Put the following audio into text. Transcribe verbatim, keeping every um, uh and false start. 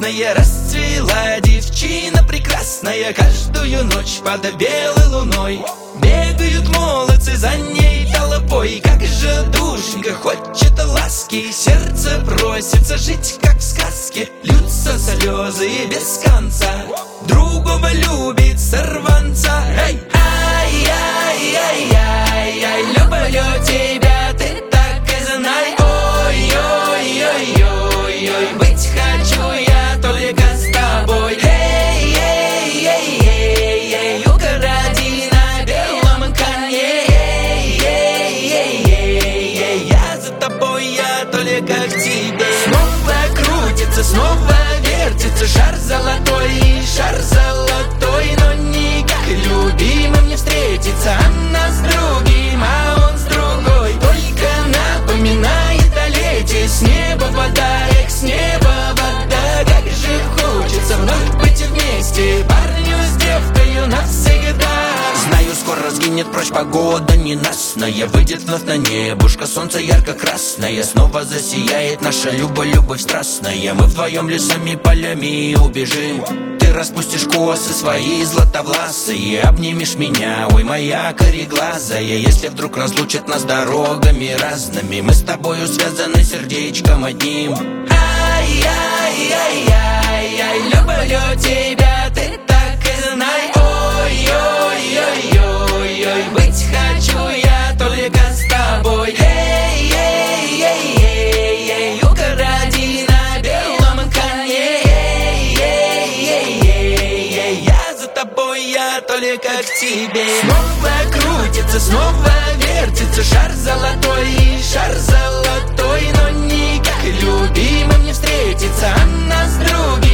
красная, расцвела девчина прекрасная. Каждую ночь под белой луной бегают молодцы за ней толпой. Как же душенька хочет ласки, сердце просится жить, как в сказке. Льются слезы без конца, другого любит сорванца. Эй! Ай-яй-яй-яй, люблю тебя, ты так и знай. Ой-ой-ой-ой-ой, быть хочу я только с тобой. Эй-эй-эй-эй, укради на белом коне. Эй-эй-эй-эй, я за тобой, я только к тебе. Снова крутится, снова вертится шар золотой, шар золотой, но никак любимым не встретится. Она с другим, а он с другой, только напоминает о лете. С неба вода, эх, с неба вода, как же хочется вновь быть вместе, парню с девкою навсегда. Знаю, скоро сгинет прочь погода ненастная, выйдет вновь на небушка солнце ярко-красное. Снова засияет наша любовь, любовь страстная. Мы вдвоем лесами, полями убежим. Ты распустишь косы свои златовласые, обнимешь меня, ой, моя кореглазая. Если вдруг разлучат нас дорогами разными, мы с тобою связаны сердечком одним. Ай-яй-яй-яй, люблю тебя, ты так и знай. Ой-ой-ой-ой-ой, быть хочу я только с тобой. Эй-эй-эй-эй, укради на белом коне. Эй-эй-эй-эй, я за тобой, я только к тебе. Снова крутится, снова вертится шар золотой, шар золотой, но никак любимым не встретится. Она с другим,